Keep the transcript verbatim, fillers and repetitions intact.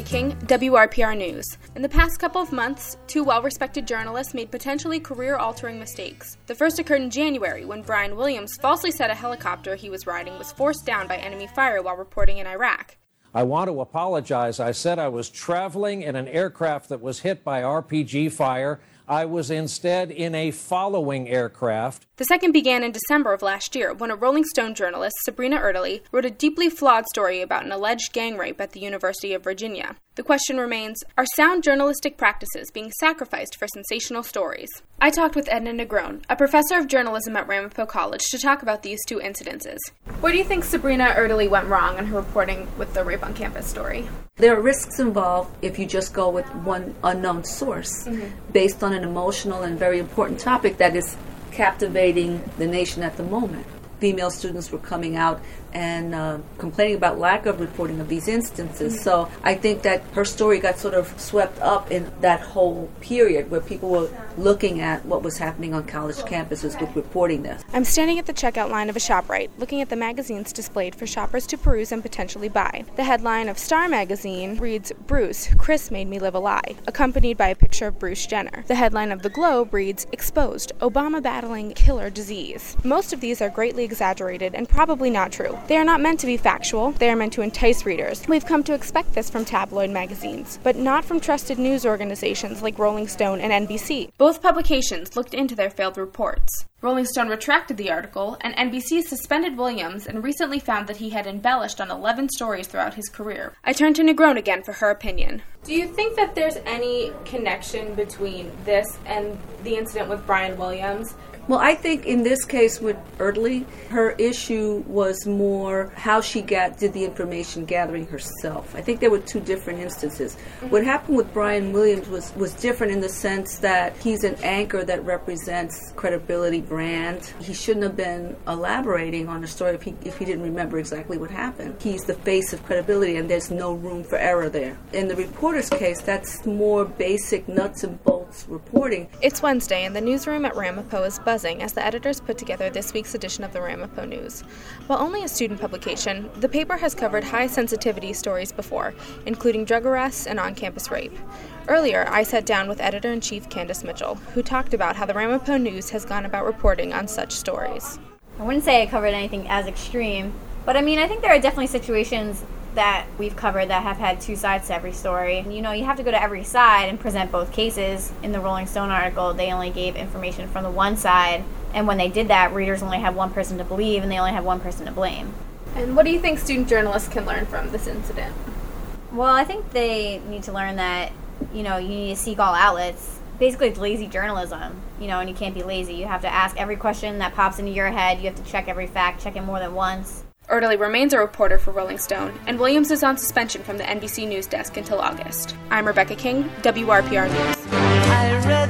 King, W R P R News. In the past couple of months, two well-respected journalists made potentially career-altering mistakes. The first occurred in January, when Brian Williams falsely said a helicopter he was riding was forced down by enemy fire while reporting in Iraq. I want to apologize. I said I was traveling in an aircraft that was hit by R P G fire. I was instead in a following aircraft. The second began in December of last year, when a Rolling Stone journalist, Sabrina Erdely, wrote a deeply flawed story about an alleged gang rape at the University of Virginia. The question remains, are sound journalistic practices being sacrificed for sensational stories? I talked with Edna Negron, a professor of journalism at Ramapo College, to talk about these two incidences. Where do you think Sabrina Erdely went wrong in her reporting with the rape on campus story? There are risks involved if you just go with one unknown source, mm-hmm. based on an emotional and very important topic that is captivating the nation at the moment. Female students were coming out and uh, complaining about lack of reporting of these instances. Mm-hmm. So I think that her story got sort of swept up in that whole period where people were looking at what was happening on college campuses with reporting this. I'm standing at the checkout line of a ShopRite, looking at the magazines displayed for shoppers to peruse and potentially buy. The headline of Star Magazine reads, "Bruce, Chris made me live a lie," accompanied by a picture of Bruce Jenner. The headline of the Globe reads, "Exposed, Obama battling killer disease." Most of these are greatly exaggerated and probably not true. They are not meant to be factual, they are meant to entice readers. We've come to expect this from tabloid magazines, but not from trusted news organizations like Rolling Stone and N B C. Both publications looked into their failed reports. Rolling Stone retracted the article, and N B C suspended Williams and recently found that he had embellished on eleven stories throughout his career. I turned to Negron again for her opinion. Do you think that there's any connection between this and the incident with Brian Williams? Well, I think in this case with Erdely, her issue was more how she got did the information gathering herself. I think there were two different instances. Mm-hmm. What happened with Brian Williams was, was different in the sense that he's an anchor that represents credibility, brand. He shouldn't have been elaborating on a story if he, if he didn't remember exactly what happened. He's the face of credibility, and there's no room for error there. In the reporter's case, that's more basic nuts and bolts reporting. It's Wednesday, and the newsroom at Ramapo is buzzing as the editors put together this week's edition of the Ramapo News. While only a student publication, the paper has covered high-sensitivity stories before, including drug arrests and on-campus rape. Earlier, I sat down with editor-in-chief Candace Mitchell, who talked about how the Ramapo News has gone about reporting on such stories. I wouldn't say I covered anything as extreme, but I mean, I think there are definitely situations that we've covered that have had two sides to every story. You know, you have to go to every side and present both cases. In the Rolling Stone article, they only gave information from the one side, and when they did that, readers only had one person to believe, and they only had one person to blame. And what do you think student journalists can learn from this incident? Well, I think they need to learn that, you know, you need to seek all outlets. Basically, it's lazy journalism, you know, and you can't be lazy. You have to ask every question that pops into your head. You have to check every fact, check it more than once. Erdely remains a reporter for Rolling Stone, and Williams is on suspension from the N B C News desk until August. I'm Rebecca King, W R P R News.